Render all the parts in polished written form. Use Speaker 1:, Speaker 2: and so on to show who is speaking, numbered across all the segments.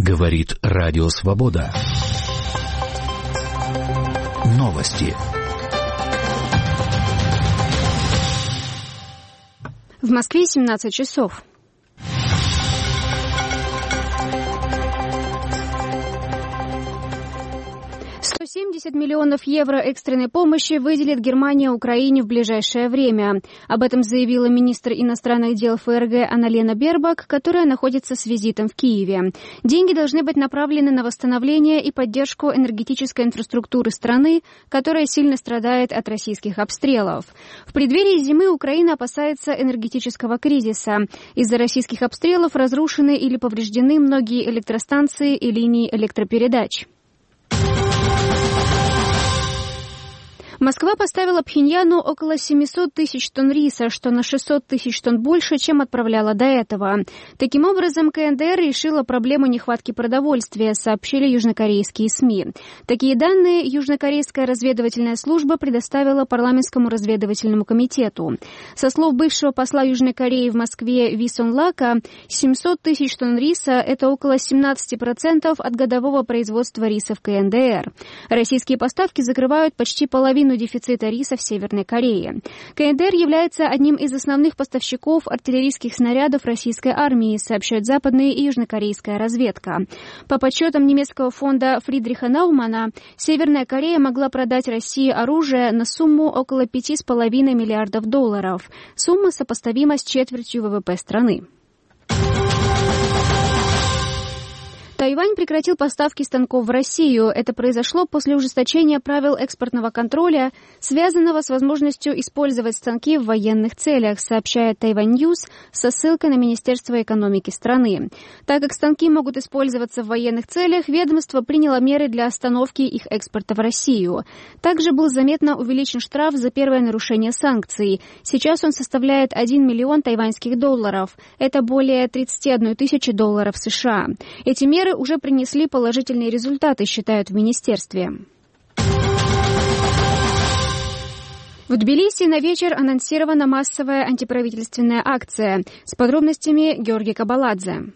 Speaker 1: Говорит Радио Свобода. Новости.
Speaker 2: В Москве 17 часов. $170 миллионов евро экстренной помощи выделит Германия Украине в ближайшее время. Об этом заявила министр иностранных дел ФРГ Анна-Лена Бербак, которая находится с визитом в Киеве. Деньги должны быть направлены на восстановление и поддержку энергетической инфраструктуры страны, которая сильно страдает от российских обстрелов. В преддверии зимы Украина опасается энергетического кризиса. Из-за российских обстрелов разрушены или повреждены многие электростанции и линии электропередач. Москва поставила Пхеньяну около 700 тысяч тонн риса, что на 600 тысяч тонн больше, чем отправляла до этого. Таким образом, КНДР решила проблему нехватки продовольствия, сообщили южнокорейские СМИ. Такие данные Южнокорейская разведывательная служба предоставила парламентскому разведывательному комитету. Со слов бывшего посла Южной Кореи в Москве Ви Сон Лака, 700 тысяч тонн риса – это около 17% от годового производства риса в КНДР. Российские поставки закрывают почти половину дефицита риса в Северной Корее. КНДР является одним из основных поставщиков артиллерийских снарядов российской армии, сообщают западная и южнокорейская разведка. По подсчетам немецкого фонда Фридриха Наумана, Северная Корея могла продать России оружие на сумму около $5,5 миллиардов. Сумма сопоставима с четвертью ВВП страны. Тайвань прекратил поставки станков в Россию. Это произошло после ужесточения правил экспортного контроля, связанного с возможностью использовать станки в военных целях, сообщает Taiwan News со ссылкой на Министерство экономики страны. Так как станки могут использоваться в военных целях, ведомство приняло меры для остановки их экспорта в Россию. Также был заметно увеличен штраф за первое нарушение санкций. Сейчас он составляет $1 миллион тайваньских долларов. Это более 31 тысячи долларов США. Эти меры уже принесли положительные результаты, считают в министерстве. В Тбилиси на вечер анонсирована массовая антиправительственная акция. С подробностями Георгий Кабаладзе.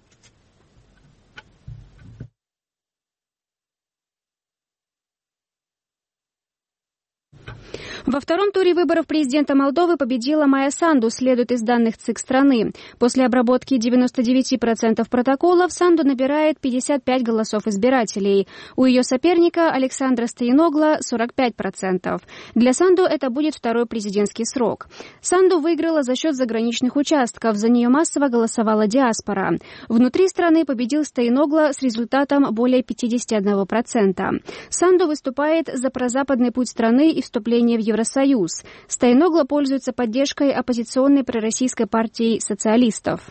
Speaker 2: Во втором туре выборов президента Молдовы победила Майя Санду, следует из данных ЦИК страны. После обработки 99% протоколов Санду набирает 55 голосов избирателей. У ее соперника Александра Стояногла 45%. Для Санду это будет второй президентский срок. Санду выиграла за счет заграничных участков, за нее массово голосовала диаспора. Внутри страны победил Стояногла с результатом более 51%. Санду выступает за прозападный путь страны и вступление в Евросоюз. Стояногла пользуется поддержкой оппозиционной пророссийской партии социалистов.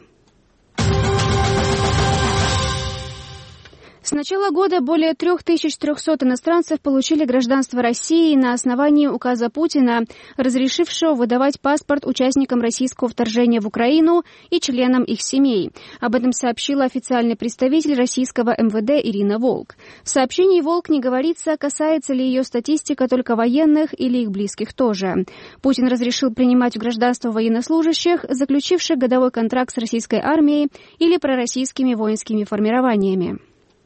Speaker 2: С начала года более 3300 иностранцев получили гражданство России на основании указа Путина, разрешившего выдавать паспорт участникам российского вторжения в Украину и членам их семей. Об этом сообщила официальный представитель российского МВД Ирина Волк. В сообщении Волк не говорится, касается ли ее статистика только военных или их близких тоже. Путин разрешил принимать в гражданство военнослужащих, заключивших годовой контракт с российской армией или пророссийскими воинскими формированиями.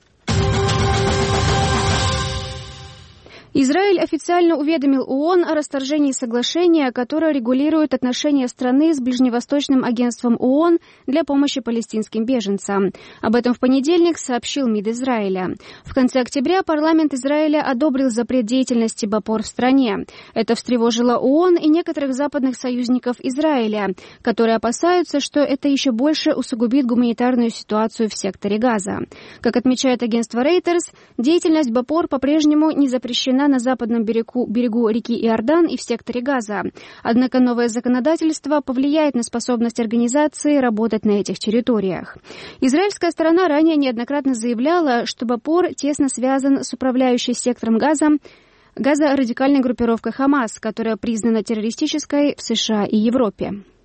Speaker 2: Израиль официально уведомил ООН о расторжении соглашения, которое регулирует отношения страны с Ближневосточным агентством ООН для помощи палестинским беженцам. Об этом в понедельник сообщил МИД Израиля. В конце октября парламент Израиля одобрил запрет деятельности БАПОР в стране. Это встревожило ООН и некоторых западных союзников Израиля, которые опасаются, что это еще больше усугубит гуманитарную ситуацию в секторе Газа. Как отмечает агентство Reuters, деятельность БАПОР по-прежнему не запрещена на западном берегу реки Иордан и в секторе Газа. Однако новое законодательство повлияет на способность организации работать на этих территориях. Израильская сторона ранее неоднократно заявляла, что БАПОР тесно связан с управляющей сектором Газа радикальной группировкой ХАМАС, которая признана террористической в США и Европе.